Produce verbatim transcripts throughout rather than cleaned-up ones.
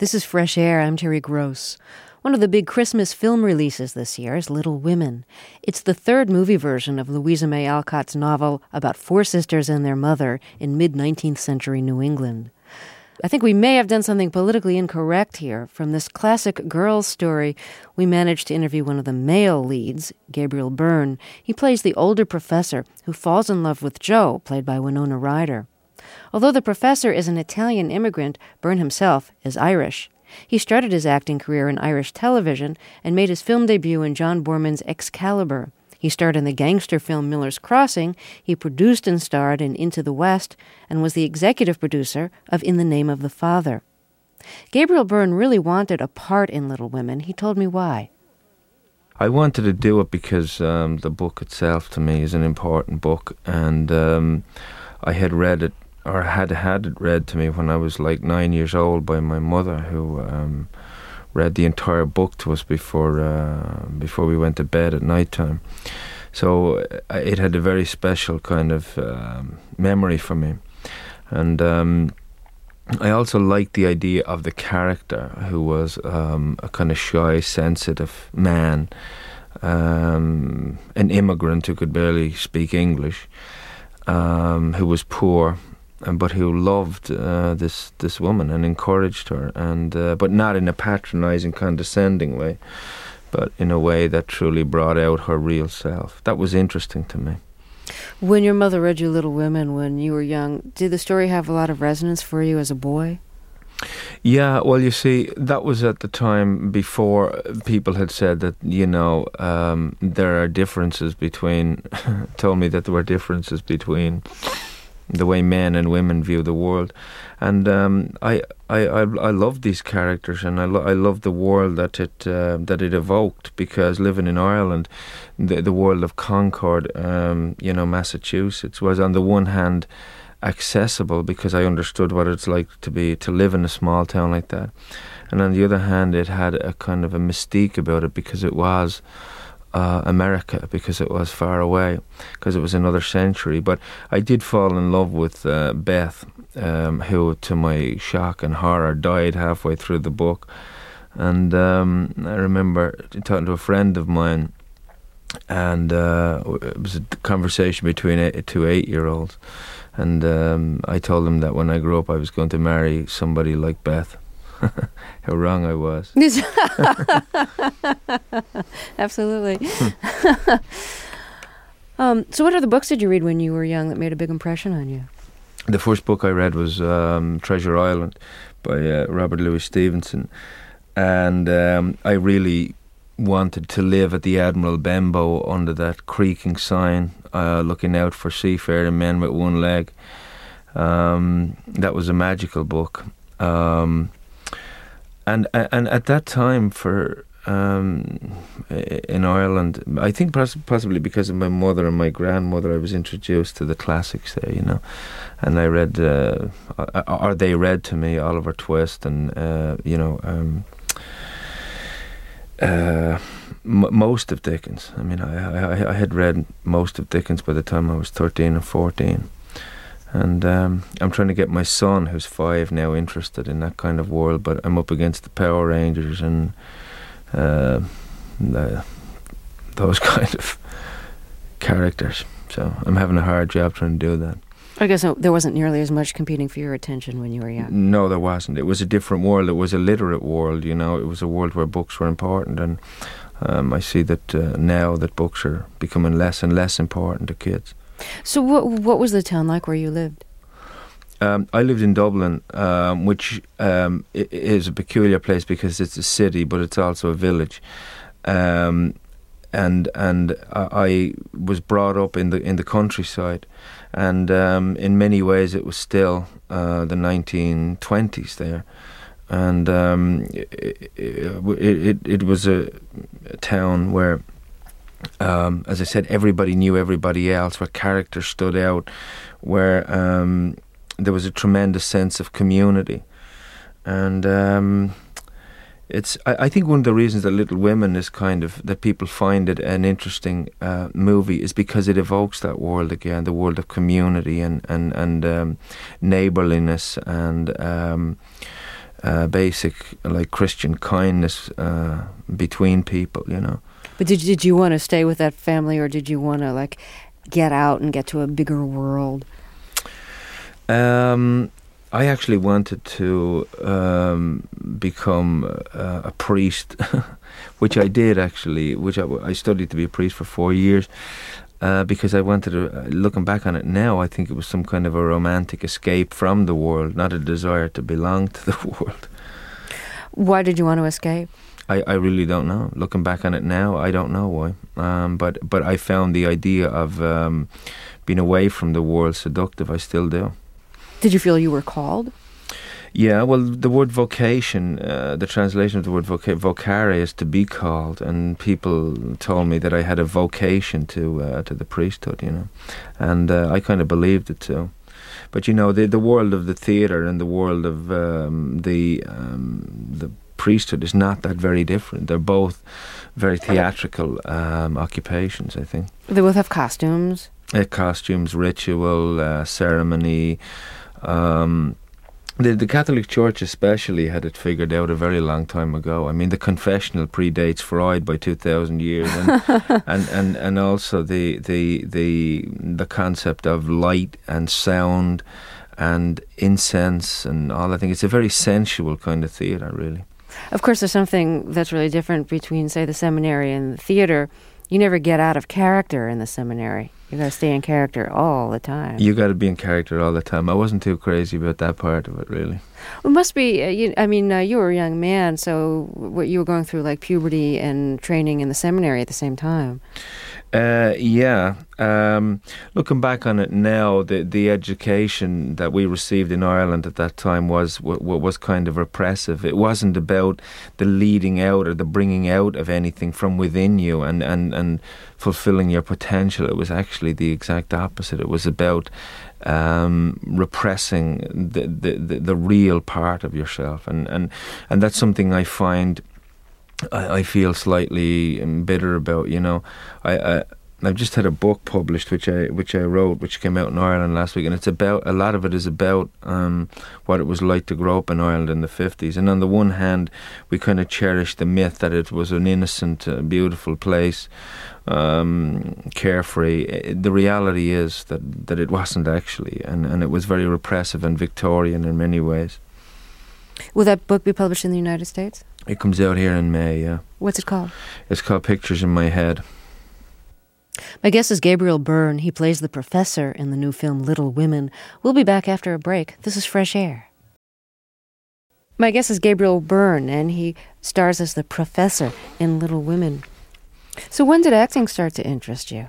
This is Fresh Air. I'm Terry Gross. One of the big Christmas film releases this year is Little Women. It's the third movie version of Louisa May Alcott's novel about four sisters and their mother in mid-nineteenth century New England. I think we may have done something politically incorrect here. From this classic girls' story, we managed to interview one of the male leads, Gabriel Byrne. He plays the older professor who falls in love with Jo, played by Winona Ryder. Although the professor is an Italian immigrant, Byrne himself is Irish. He started his acting career in Irish television and made his film debut in John Boorman's Excalibur. He starred in the gangster film Miller's Crossing. He produced and starred in Into the West and was the executive producer of In the Name of the Father. Gabriel Byrne really wanted a part in Little Women. He told me why. I wanted to do it because um, the book itself to me is an important book, and um, I had read it, or had had it read to me when I was like nine years old by my mother, who um, read the entire book to us before uh, before we went to bed at night time. So uh, it had a very special kind of um, memory for me. And um, I also liked the idea of the character, who was um, a kind of shy, sensitive man, um, an immigrant who could barely speak English, um, who was poor, but who loved uh, this this woman and encouraged her, and uh, but not in a patronising, condescending way, but in a way that truly brought out her real self. That was interesting to me. When your mother read you Little Women when you were young, did the story have a lot of resonance for you as a boy? Yeah, well, you see, that was at the time before people had said that, you know, um, there are differences between, told me that there were differences between the way men and women view the world. And um, I, I, I, I loved these characters, and I, lo- I loved the world that it uh, that it evoked, because living in Ireland, the, the world of Concord, um, you know, Massachusetts, was on the one hand accessible because I understood what it's like to be to live in a small town like that, and on the other hand, it had a kind of a mystique about it because it was Uh, America, because it was far away, because it was another century. But I did fall in love with uh, Beth, um, who, to my shock and horror, died halfway through the book. And um, I remember talking to a friend of mine, and uh, it was a conversation between eight, two eight-year-olds. And um, I told them that when I grew up, I was going to marry somebody like Beth. How wrong I was. Absolutely. um, so what other books did you read when you were young that made a big impression on you? The first book I read was um, Treasure Island by uh, Robert Louis Stevenson. And um, I really wanted to live at the Admiral Benbow under that creaking sign, uh, looking out for seafaring men with one leg. Um, that was a magical book. Um, And and at that time, for um, in Ireland, I think possibly because of my mother and my grandmother, I was introduced to the classics there, you know, and I read, uh, or they read to me Oliver Twist and uh, you know, um, uh, m- most of Dickens. I mean, I, I I had read most of Dickens by the time I was thirteen and fourteen. And um, I'm trying to get my son, who's five now, interested in that kind of world. But I'm up against the Power Rangers and uh, the, those kind of characters. So I'm having a hard job trying to do that. I guess there wasn't nearly as much competing for your attention when you were young. No, there wasn't. It was a different world. It was a literate world, you know. It was a world where books were important. And um, I see that uh, now that books are becoming less and less important to kids. So what what was the town like where you lived? Um, I lived in Dublin, um, which um, is a peculiar place because it's a city, but it's also a village. Um, and and I was brought up in the in the countryside, and um, in many ways it was still uh, the nineteen twenties there. And um, it, it, it, it was a, a town where, Um, as I said, everybody knew everybody else, where characters stood out, where um, there was a tremendous sense of community. And um, it's, I, I think one of the reasons that Little Women is kind of, that people find it an interesting uh, movie is because it evokes that world again, the world of community and, and, and um, neighbourliness and um, uh, basic like Christian kindness uh, between people, you know. But did did you want to stay with that family, or did you want to like get out and get to a bigger world? Um, I actually wanted to um, become uh, a priest, which I did actually. Which I, I studied to be a priest for four years. Uh, because I wanted to, uh, looking back on it now, I think it was some kind of a romantic escape from the world, not a desire to belong to the world. Why did you want to escape? I, I really don't know. Looking back on it now, I don't know why. Um, but, but I found the idea of um, being away from the world seductive. I still do. Did you feel you were called? Yeah, well, the word vocation, uh, the translation of the word voca- vocare is to be called, and people told me that I had a vocation to uh, to the priesthood, you know, and uh, I kind of believed it too. But you know, the the world of the theatre and the world of um, the um, the priesthood is not that very different. They're both very theatrical um, occupations, I think. They both have costumes. Uh, costumes, ritual, uh, ceremony. Um, The, the Catholic Church especially had it figured out a very long time ago. I mean, the confessional predates Freud by two thousand years, and, and, and, and also the, the the the concept of light and sound and incense and all. I think it's a very sensual kind of theatre, really. Of course, there's something that's really different between, say, the seminary and the theatre. You never get out of character in the seminary. You got to stay in character all the time. You got to be in character all the time. I wasn't too crazy about that part of it, really. It must be. Uh, you, I mean, uh, you were a young man, so what you were going through, like puberty and training in the seminary at the same time. Uh, yeah. Um, looking back on it now, the the education that we received in Ireland at that time was w- was kind of repressive. It wasn't about the leading out or the bringing out of anything from within you and, and, and fulfilling your potential. It was actually the exact opposite. It was about um, repressing the, the, the, the real part of yourself. And, and, and that's something I find... I, I feel slightly bitter about, you know. I, I I've just had a book published which I which I wrote, which came out in Ireland last week, and it's about a lot of it is about um, what it was like to grow up in Ireland in the fifties. And on the one hand, we kind of cherish the myth that it was an innocent, uh, beautiful place, um, carefree. The reality is that that it wasn't actually, and and it was very repressive and Victorian in many ways. Will that book be published in the United States? It comes out here in May, yeah. What's it called? It's called Pictures in My Head. My guest is Gabriel Byrne. He plays the professor in the new film Little Women. We'll be back after a break. This is Fresh Air. My guest is Gabriel Byrne, and he stars as the professor in Little Women. So when did acting start to interest you?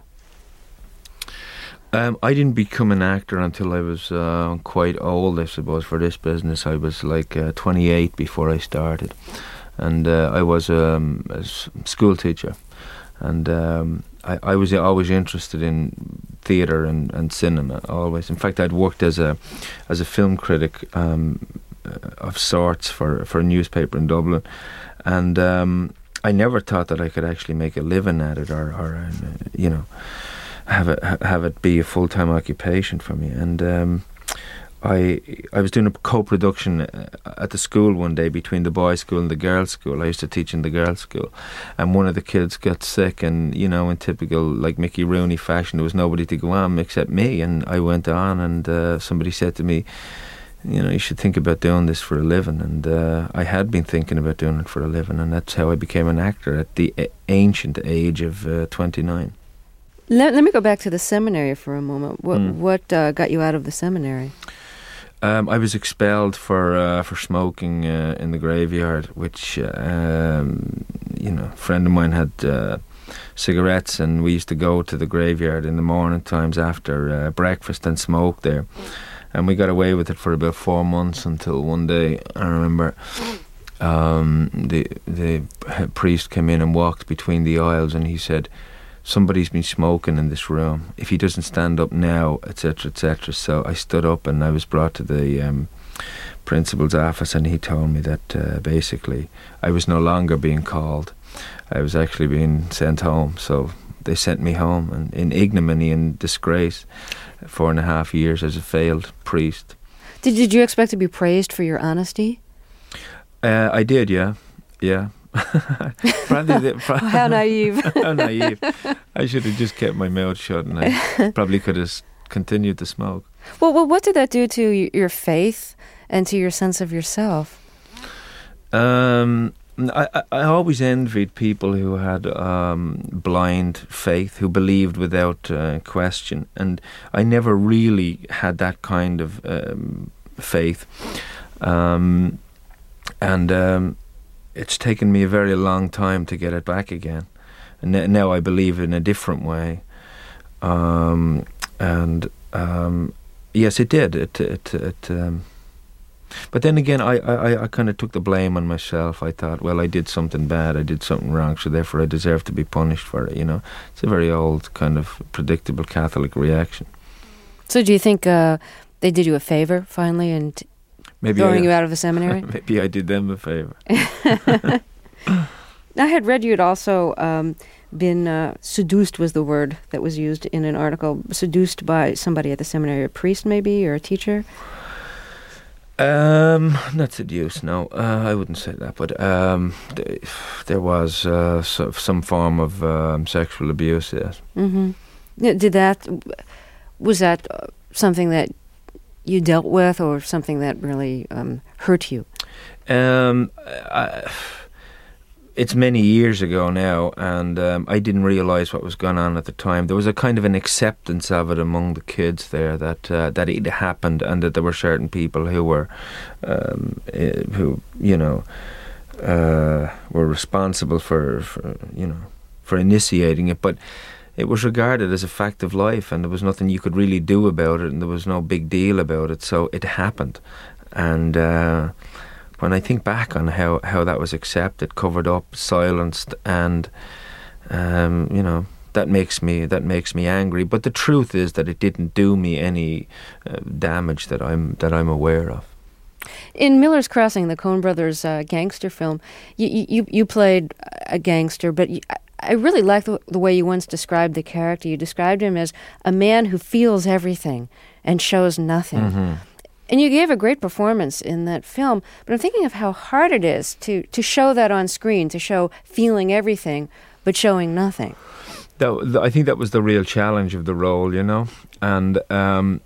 Um, I didn't become an actor until I was uh, quite old, I suppose, for this business. I was like uh, twenty-eight before I started. And uh, I was um, a school teacher. And um, I, I was always interested in theatre and, and cinema, always. In fact, I'd worked as a as a film critic um, of sorts for, for a newspaper in Dublin. And um, I never thought that I could actually make a living at it or, or uh, you know... have it have it be a full time occupation for me. And um, I I was doing a co-production at the school one day between the boys' school and the girls' school. I used to teach in the girls' school, and one of the kids got sick, and you know, in typical like Mickey Rooney fashion, there was nobody to go on except me, and I went on, and uh, somebody said to me, you know, you should think about doing this for a living. And uh, I had been thinking about doing it for a living, and that's how I became an actor at the a- ancient age of uh, twenty-nine. Let, let me go back to the seminary for a moment. What Mm. what uh, got you out of the seminary? Um, I was expelled for uh, for smoking uh, in the graveyard, which uh, um, you know, a friend of mine had uh, cigarettes, and we used to go to the graveyard in the morning times after uh, breakfast and smoke there. And we got away with it for about four months until one day, I remember, um, the the priest came in and walked between the aisles, and he said, somebody's been smoking in this room. If he doesn't stand up now, et cetera, et cetera. So I stood up and I was brought to the um, principal's office, and he told me that uh, basically I was no longer being called. I was actually being sent home. So they sent me home, and in ignominy and disgrace, four and a half years as a failed priest. Did, did you expect to be praised for your honesty? Uh, I did, yeah, yeah. probably the, pro- How naive. How naive. I should have just kept my mouth shut, and I probably could have continued to smoke. Well, well, what did that do to y- your faith and to your sense of yourself? Um, I, I, I always envied people who had um, blind faith, who believed without uh, question, and I never really had that kind of um, faith. Um, and um, it's taken me a very long time to get it back again. And n- now I believe in a different way. Um, and um, yes, it did. It it it. Um, but then again, I I, I kind of took the blame on myself. I thought, well, I did something bad. I did something wrong, so therefore I deserve to be punished for it. You know, it's a very old kind of predictable Catholic reaction. So, do you think uh, they did you a favor finally and Maybe throwing I, you out of the seminary? Maybe I did them a favor. I had read you had also um, been uh, seduced was the word that was used in an article, seduced by somebody at the seminary, a priest maybe, or a teacher? Um, not seduced, no. Uh, I wouldn't say that, but um, th- there was uh, so, some form of um, sexual abuse, yes. Mm-hmm. Did that, was that uh, something that you dealt with or something that really um, hurt you? Um, I, it's many years ago now, and um, I didn't realise what was going on at the time. There was a kind of an acceptance of it among the kids there, that uh, that it happened, and that there were certain people who were, um, uh, who you know, uh, were responsible for, for you know, for initiating it. But it was regarded as a fact of life, and there was nothing you could really do about it, and there was no big deal about it. So it happened, and. Uh, When I think back on how, how that was accepted, covered up, silenced, and um, you know, that makes me that makes me angry. But the truth is that it didn't do me any uh, damage that I'm that I'm aware of. In Miller's Crossing, the Coen Brothers uh, gangster film, you, you you played a gangster, but you, I really like the, the way you once described the character. You described him as a man who feels everything and shows nothing. Mm-hmm. And you gave a great performance in that film, but I'm thinking of how hard it is to, to show that on screen, to show feeling everything, but showing nothing. That, I think that was the real challenge of the role, you know. And um,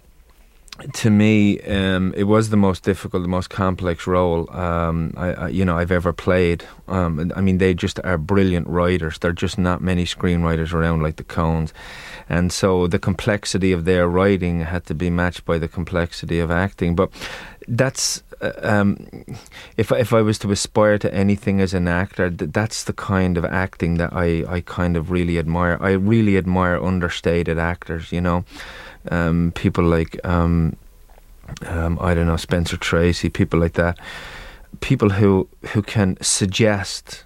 to me, um, it was the most difficult, the most complex role um, I, I, you know, I've ever played. Um, I mean, they just are brilliant writers. There are just not many screenwriters around like the Coens. And so the complexity of their writing had to be matched by the complexity of acting. But that's, uh, um, if, if I was to aspire to anything as an actor, th- that's the kind of acting that I, I kind of really admire. I really admire understated actors, you know. Um, people like, um, um, I don't know, Spencer Tracy, people like that. People who, who can suggest...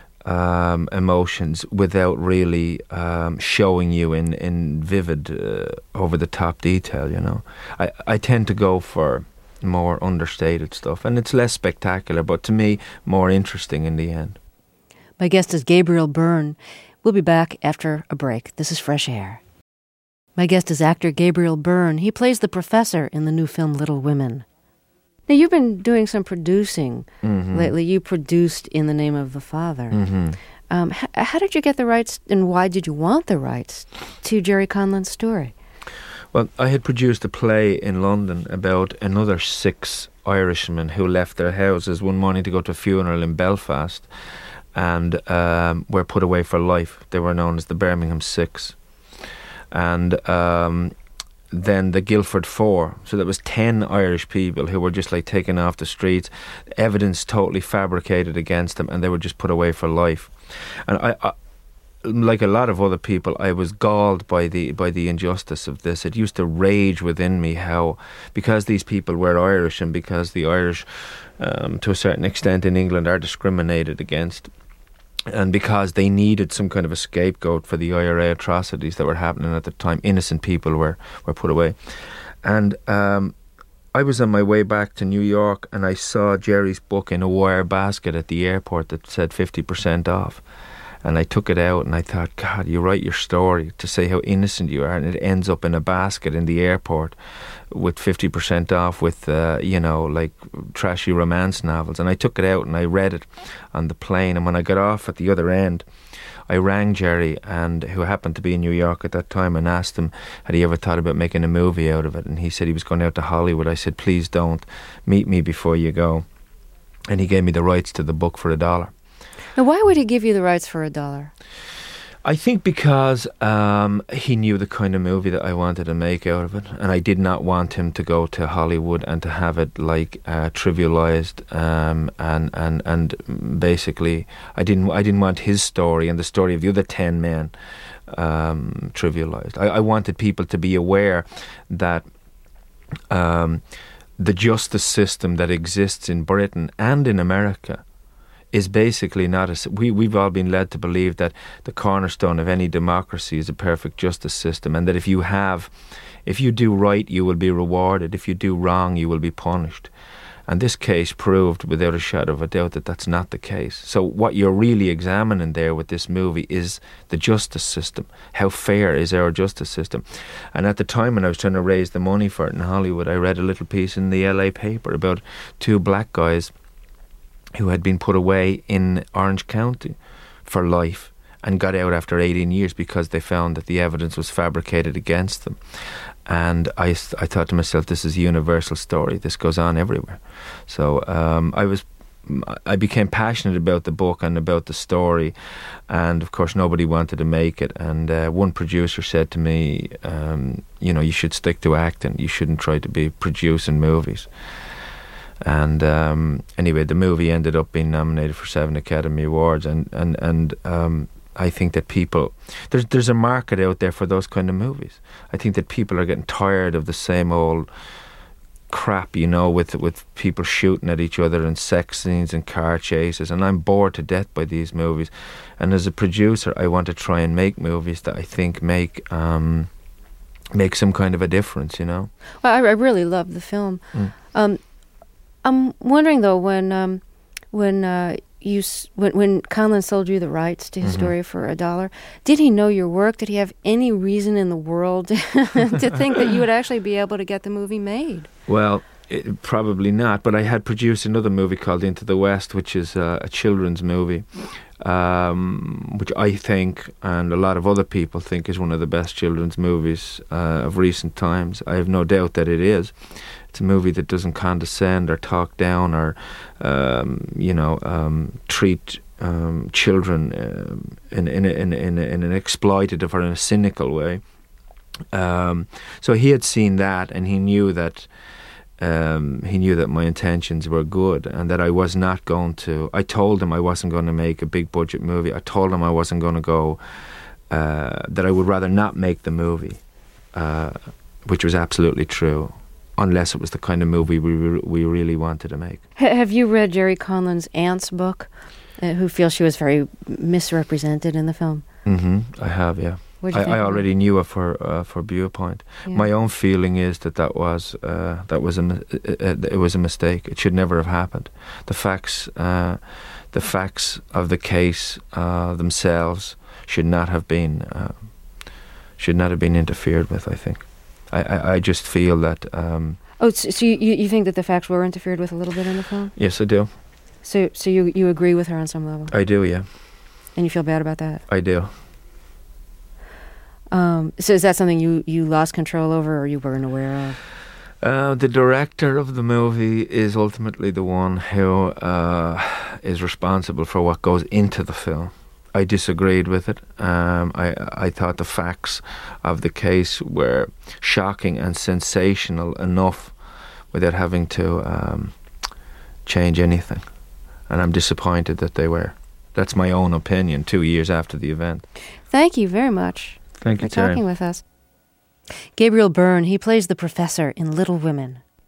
Um, emotions without really um, showing you in, in vivid, uh, over-the-top detail, you know. I, I tend to go for more understated stuff, and it's less spectacular, but to me, more interesting in the end. My guest is Gabriel Byrne. We'll be back after a break. This is Fresh Air. My guest is actor Gabriel Byrne. He plays the professor in the new film Little Women. Now, you've been doing some producing mm-hmm. lately. You produced In the Name of the Father. Mm-hmm. Um, h- how did you get the rights, and why did you want the rights to Jerry Conlon's story? Well, I had produced a play in London about another six Irishmen who left their houses one morning to go to a funeral in Belfast and um, were put away for life. They were known as the Birmingham Six. And... Um, then the Guildford Four. So there was ten Irish people who were just like taken off the streets, evidence totally fabricated against them, and they were just put away for life. And I, I like a lot of other people, I was galled by the by the injustice of this. It used to rage within me how, because these people were Irish and because the Irish, um, to a certain extent in England, are discriminated against, and because they needed some kind of a scapegoat for the I R A atrocities that were happening at the time, innocent people were, were put away. And um, I was on my way back to New York, and I saw Jerry's book in a wire basket at the airport that said fifty percent off. And I took it out and I thought, God, you write your story to say how innocent you are, and it ends up in a basket in the airport with fifty percent off with, uh, you know, like trashy romance novels. And I took it out and I read it on the plane. And when I got off at the other end, I rang Jerry, and who happened to be in New York at that time, and asked him, had he ever thought about making a movie out of it? And he said he was going out to Hollywood. I said, please don't. Meet me before you go. And he gave me the rights to the book for a dollar. Now, why would he give you the rights for a dollar? I think because um, he knew the kind of movie that I wanted to make out of it, and I did not want him to go to Hollywood and to have it like uh, trivialized, um, and and and basically, I didn't I didn't want his story and the story of the other ten men um, trivialized. I, I wanted people to be aware that um, the justice system that exists in Britain and in America is basically not a... We, we've all been led to believe that the cornerstone of any democracy is a perfect justice system, and that if you have... If you do right, you will be rewarded. If you do wrong, you will be punished. And this case proved, without a shadow of a doubt, that that's not the case. So what you're really examining there with this movie is the justice system. How fair is our justice system? And at the time when I was trying to raise the money for it in Hollywood, I read a little piece in the L A paper about two black guys who had been put away in Orange County for life and got out after eighteen years because they found that the evidence was fabricated against them. And I, I thought to myself, this is a universal story. This goes on everywhere. So um, I was, I became passionate about the book and about the story. And of course, nobody wanted to make it. And uh, one producer said to me, um, you know, you should stick to acting. You shouldn't try to be producing movies. And um, anyway, the movie ended up being nominated for seven Academy Awards, and and and um, I think that people there's there's a market out there for those kind of movies. I think that people are getting tired of the same old crap, you know, with with people shooting at each other and sex scenes and car chases, and I'm bored to death by these movies. And as a producer, I want to try and make movies that I think make um, make some kind of a difference, you know. Well, I, I really love the film. Mm. Um, I'm wondering though, when um, when uh, you s- when when Conlon sold you the rights to his mm-hmm. story for a dollar, did he know your work? Did he have any reason in the world to think that you would actually be able to get the movie made? Well, it, probably not. But I had produced another movie called Into the West, which is uh, a children's movie, um, which I think, and a lot of other people think, is one of the best children's movies uh, of recent times. I have no doubt that it is. It's a movie that doesn't condescend or talk down or, um, you know, um, treat um, children um, in in a, in a, in, a, in an exploitative or in a cynical way. Um, so he had seen that, and he knew that um, he knew that my intentions were good, and that I was not going to. I told him I wasn't going to make a big budget movie. I told him I wasn't going to go. Uh, that I would rather not make the movie, uh, which was absolutely true. Unless it was the kind of movie we re- we really wanted to make. H- have you read Jerry Conlon's aunt's book, uh, who feels she was very misrepresented in the film? Mm-hmm. I have, yeah. I, I already knew her for uh, for Viewpoint. Yeah. My own feeling is that that was uh, that was a it, it was a mistake. It should never have happened. The facts uh, the facts of the case uh, themselves should not have been uh, should not have been interfered with, I think. I, I, I just feel that... Um, oh, so, so you, you think that the facts were interfered with a little bit in the film? Yes, I do. So so you, you agree with her on some level? I do, yeah. And you feel bad about that? I do. Um, so is that something you, you lost control over, or you weren't aware of? Uh, the director of the movie is ultimately the one who uh, is responsible for what goes into the film. I disagreed with it. Um, I I thought the facts of the case were shocking and sensational enough without having to um, change anything. And I'm disappointed that they were. That's my own opinion two years after the event. Thank you very much Thank you, for talking Terry. with us. Gabriel Byrne, he plays the professor in Little Women.